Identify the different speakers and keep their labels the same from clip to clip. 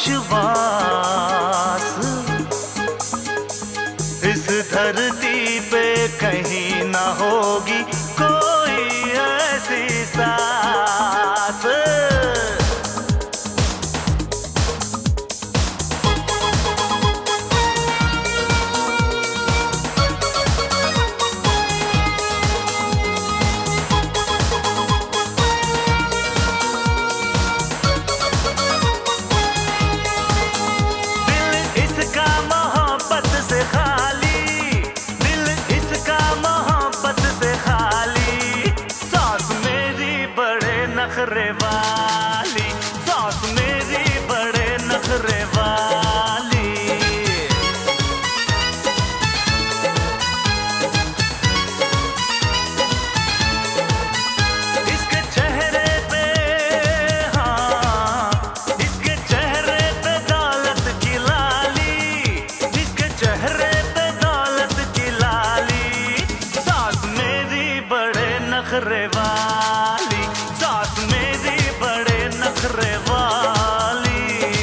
Speaker 1: विश्वास इस धरती पे कहीं ना होगी कोई ऐसी सांस। नखरे वाली सास मेरी बड़े नखरे वाली। इसके चेहरे पे हाँ, इसके चेहरे पे दौलत की लाली, इसके चेहरे पे दौलत की लाली। सास मेरी बड़े नखरे वाली, सास मेरी बड़े नखरे वाली।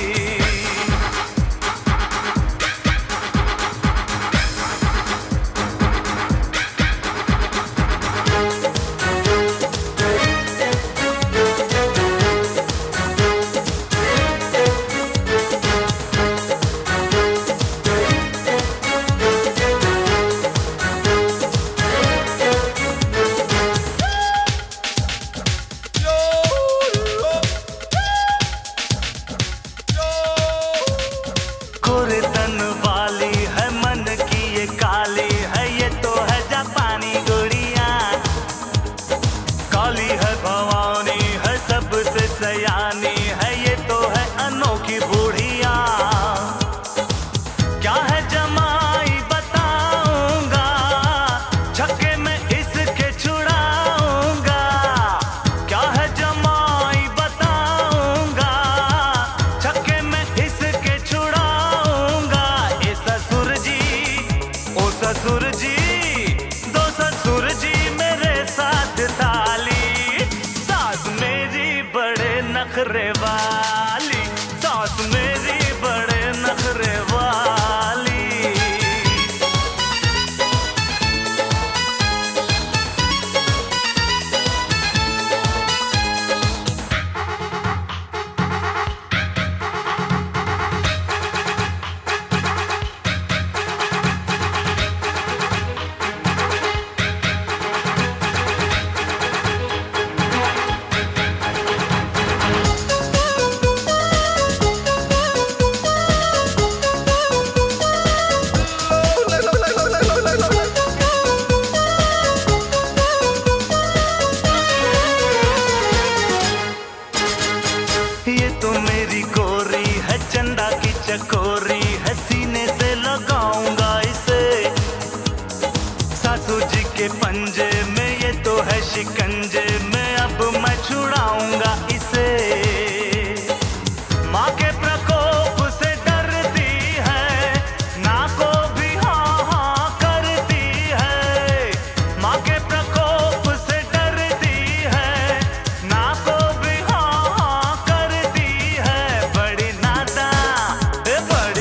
Speaker 1: गोरे तन वाली है मन की ये काली है, ये तो है जापानी गुड़िया। काली है भवानी है सबसे सयानी है, ये तो है अनोखी बूढ़िया। क्या है जमाई बताऊंगा, छक्के में इसके छुड़ाऊंगा। क्या है जमाई बताऊंगा, छक्के में इसके छुड़ाऊंगा। ससुर जी दो ससुर जी मेरे साथ ताली। सास मेरी बड़े नखरे वाली, सास मेरी बड़े नखरे वाली। ये तो मेरी गोरी है चंदा की चकोरी है, सीने से लगाऊंगा इसे। सासू जी के पंजे में ये तो है शिकंजे में, अब मैं छुड़ाऊंगा इसे। माँ के प्रकोप से डरती है, ना को भी हाँ हाँ करती है। माँ के प्रकोप से डरती है, ना को भी हाँ हाँ करती है। बड़ी नादान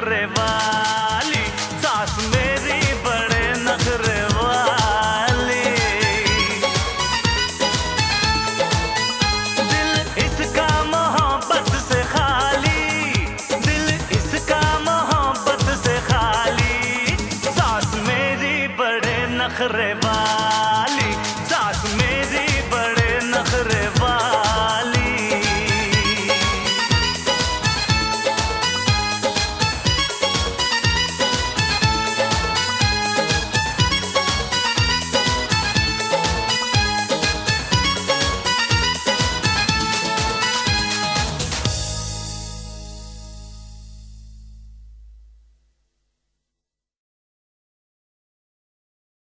Speaker 1: नखरे वाली, सास मेरी बड़े नखरे वाली। दिल इसका मोहब्बत से खाली, दिल इसका मोहब्बत से खाली, सास मेरी बड़े नखरे वाली।